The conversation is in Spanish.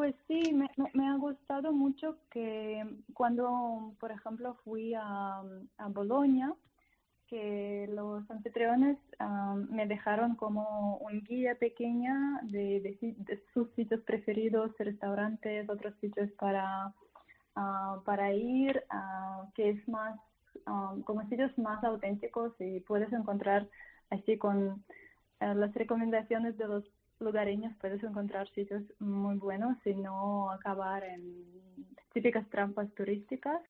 Pues sí, me ha gustado mucho que cuando, por ejemplo, fui a Bolonia, que los anfitriones me dejaron como un guía pequeña de sus sitios preferidos, restaurantes, otros sitios para ir, que es más, como sitios más auténticos y puedes encontrar así con las recomendaciones de los lugareños, puedes encontrar sitios muy buenos y no acabar en típicas trampas turísticas.